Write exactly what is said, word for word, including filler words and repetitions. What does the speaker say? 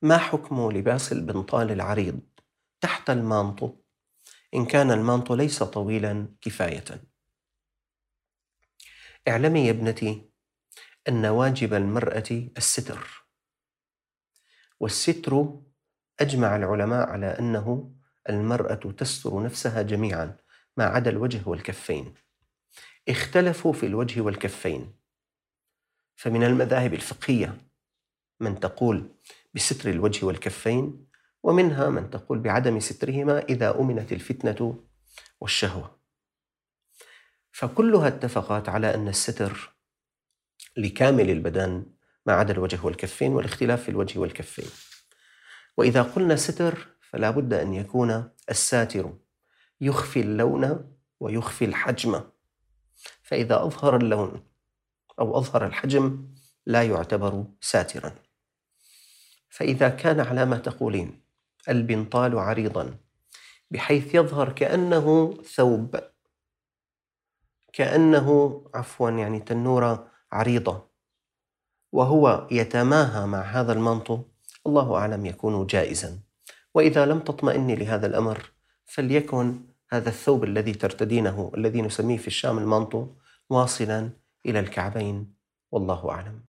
ما حكم لباس البنطال العريض تحت المانطو إن كان المانطو ليس طويلا كفاية؟ اعلمي يا ابنتي أن واجب المرأة الستر، والستر أجمع العلماء على أنه المرأة تستر نفسها جميعا ما عدا الوجه والكفين. اختلفوا في الوجه والكفين، فمن المذاهب الفقهية من تقول بستر الوجه والكفين، ومنها من تقول بعدم سترهما إذا أمنت الفتنة والشهوة. فكلها اتفقت على أن الستر لكامل البدن ما عدا الوجه والكفين، والاختلاف في الوجه والكفين. وإذا قلنا ستر فلا بد أن يكون الساتر يخفي اللون ويخفي الحجم، فإذا أظهر اللون أو أظهر الحجم لا يعتبر ساترا. فإذا كان على ما تقولين البنطال عريضا بحيث يظهر كأنه ثوب، كأنه عفوا يعني تنورة عريضة، وهو يتماهى مع هذا المانطو، الله أعلم يكون جائزا. وإذا لم تطمئني لهذا الأمر فليكن هذا الثوب الذي ترتدينه الذي نسميه في الشام المانطو واصلا إلى الكعبين، والله أعلم.